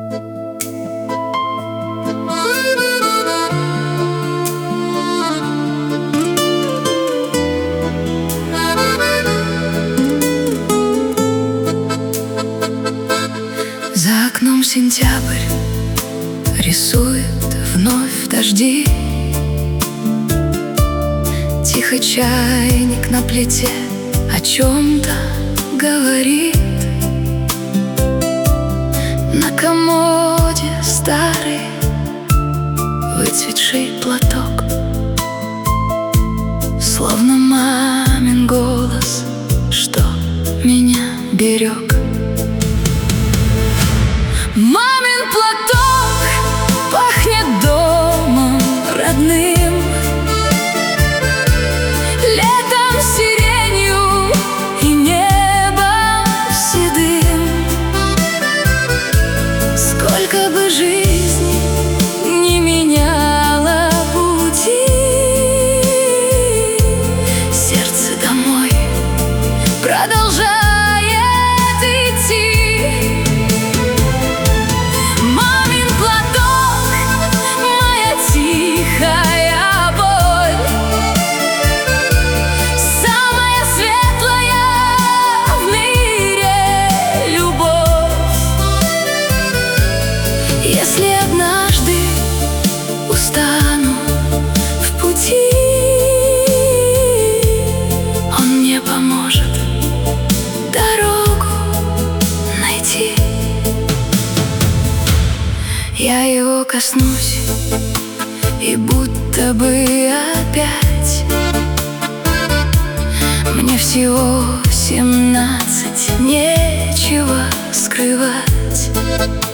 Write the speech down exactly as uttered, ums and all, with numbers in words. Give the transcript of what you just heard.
За окном сентябрь рисует вновь дожди. Тихо чайник на плите о чем-то говорит. На комоде старый выцветший платок, словно мамин голос, что меня берег. Мамин платок пахнет домом родным, летом сиренью и небом седым. Сколько бы жизни не меняла пути, сердце домой продолжает идти. Если однажды устану в пути, он мне поможет дорогу найти. Я его коснусь, и будто бы опять мне всего семнадцать, нечего скрывать.